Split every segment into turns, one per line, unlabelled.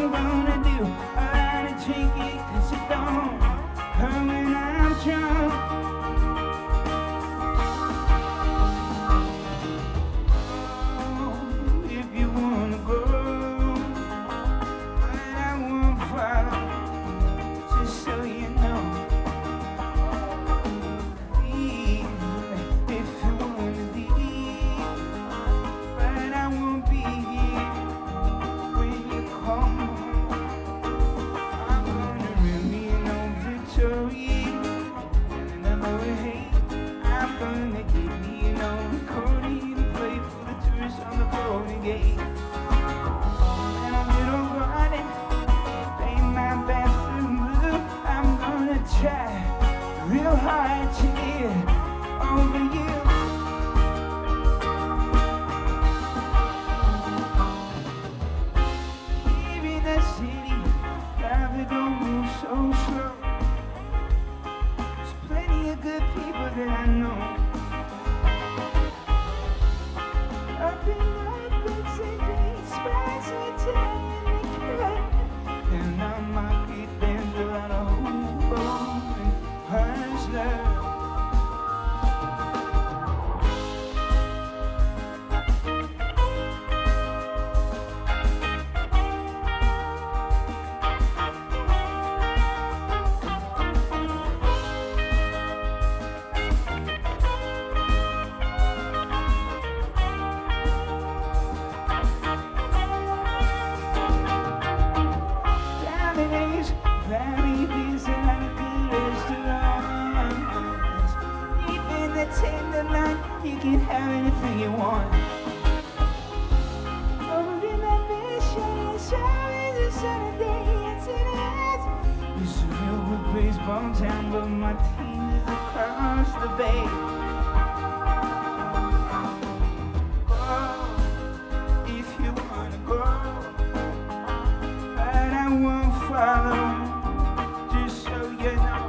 I'm gonna do a lot of drinking, 'cause it don't hurt when I'm drunk. Oh, if you wanna go, but I won't follow, just so you know. Leave if you wanna leave, but I won't be here when you come home. I'm gonna remain on Victoria, and I know you hate. I'm gonna get me an old accordion and play for the tourists on the Golden Gate. And a little garden, paint my bathroom blue. I'm gonna try real hard to get over you. Here in the city, traffic don't move so slow. There's plenty of good people that I know. Up in Northwoods and Great Spice, Italian liquor. And I might be dancing out of Hobo and Hustler. Diamond Valley Bees and a good restaurants. Even the Tenderloin, you can have anything you want. Over in that mission, it's always a sunny day, it's in it. It's a real good baseball town, but my team is across the bay. Go, if you wanna go, but I won't follow, just so you know.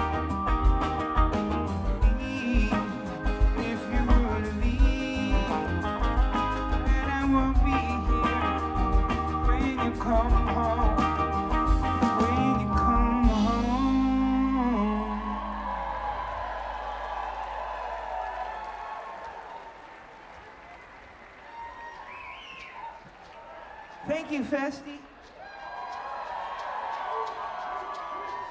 Leave if you wanna leave, but I won't be here when you come home. When you come home. Thank you, Festy.